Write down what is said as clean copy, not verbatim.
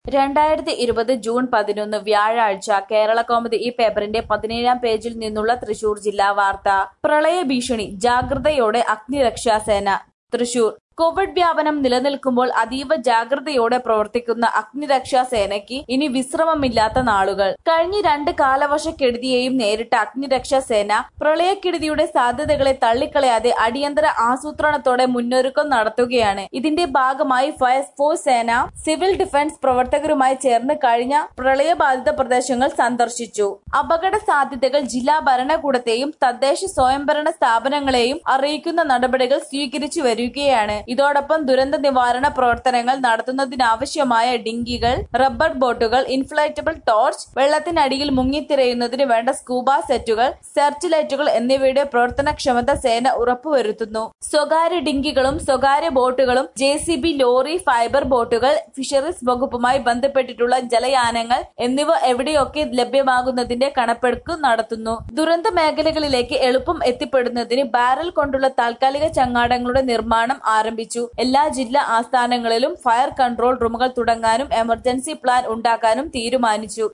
2020 June 11 വ്യാഴാഴ്ച കേരളകൗമുദി ഈ പേപ്പറിന്റെ 17-ാം പേജിൽ നിന്നുള്ള തൃശൂർ ജില്ലാ വാർത്ത. പ്രളയഭീഷണി ജാഗ്രതയോടെ അഗ്നിരക്ഷാസേന. തൃശൂർ കോവിഡ് വ്യാപനം നിലനിൽക്കുമ്പോൾ അതീവ ജാഗ്രതയോടെ പ്രവർത്തിക്കുന്ന അഗ്നിരക്ഷാസേനയ്ക്ക് ഇനി വിശ്രമമില്ലാത്ത നാളുകൾ. കഴിഞ്ഞ 2 കാലവർഷക്കെടുതിയെയും നേരിട്ട അഗ്നിരക്ഷാസേന പ്രളയക്കെടുതിയുടെ സാധ്യതകളെ തള്ളിക്കളയാതെ അടിയന്തര ആസൂത്രണത്തോടെ മുന്നൊരുക്കം നടത്തുകയാണ്. ഇതിന്റെ ഭാഗമായി ഫയർഫോഴ്സ് സേന, സിവിൽ ഡിഫൻസ് പ്രവർത്തകരുമായി ചേർന്ന് കഴിഞ്ഞ പ്രളയബാധിത പ്രദേശങ്ങൾ സന്ദർശിച്ചു. അപകട സാധ്യതകൾ ജില്ലാ ഭരണകൂടത്തെയും തദ്ദേശ സ്വയംഭരണ സ്ഥാപനങ്ങളെയും അറിയിക്കുന്ന നടപടികൾ സ്വീകരിച്ചു വരികയാണ്. ഇതോടൊപ്പം ദുരന്ത നിവാരണ പ്രവർത്തനങ്ങൾ നടത്തുന്നതിനാവശ്യമായ ഡിങ്കികൾ, റബ്ബർ ബോട്ടുകൾ, ഇൻഫ്ലേറ്റബിൾ ടോർച്ച്, വെള്ളത്തിനടിയിൽ മുങ്ങിത്തിരയുന്നതിന് വേണ്ട സ്കൂബ സെറ്റുകൾ, സെർച്ച് ലൈറ്റുകൾ എന്നിവയുടെ പ്രവർത്തനക്ഷമത സേന ഉറപ്പുവരുത്തുന്നു. സ്വകാര്യ ഡിങ്കികളും സ്വകാര്യ ബോട്ടുകളും, JCB ലോറി, ഫൈബർ ബോട്ടുകൾ, ഫിഷറീസ് വകുപ്പുമായി ബന്ധപ്പെട്ടിട്ടുള്ള ജലയാനങ്ങൾ എന്നിവ എവിടെയൊക്കെ ലഭ്യമാകുന്നതിന്റെ കണക്കെടുപ്പ് നടത്തുന്നു. ദുരന്ത മേഖലകളിലേക്ക് എളുപ്പം എത്തിപ്പെടുന്നതിന് ബാരൽ കൊണ്ടുള്ള താൽക്കാലിക ചങ്ങാടങ്ങളുടെ നിർമ്മാണം ആരംഭിച്ചു. എല്ലാ ജില്ലാ ആസ്ഥാനങ്ങളിലും ഫയർ കൺട്രോൾ റൂമുകൾ തുടങ്ങാനും എമർജൻസി പ്ലാൻ ഉണ്ടാക്കാനും തീരുമാനിച്ചു.